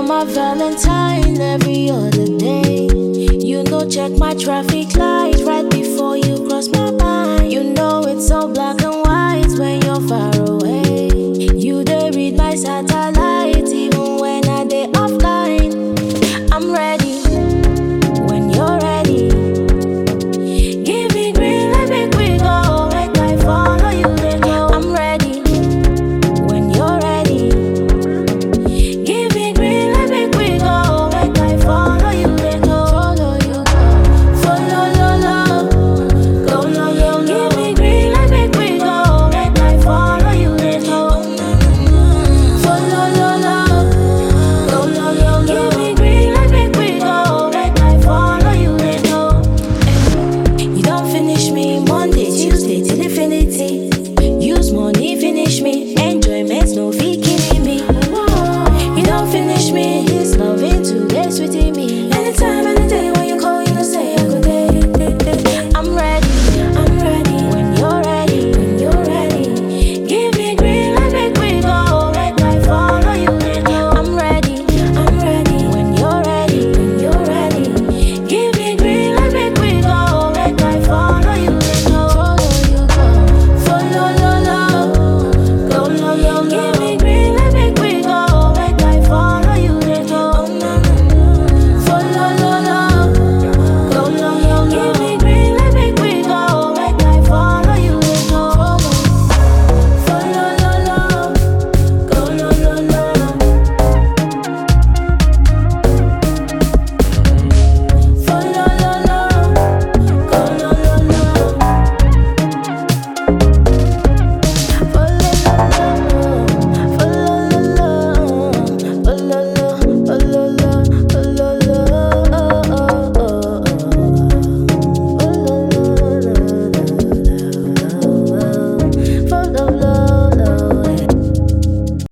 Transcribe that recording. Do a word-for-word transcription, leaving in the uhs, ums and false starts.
my Valentine every other day. You know, check my traffic light right before you cross my mind. You know it's so black and white when you're far away. You dey read my side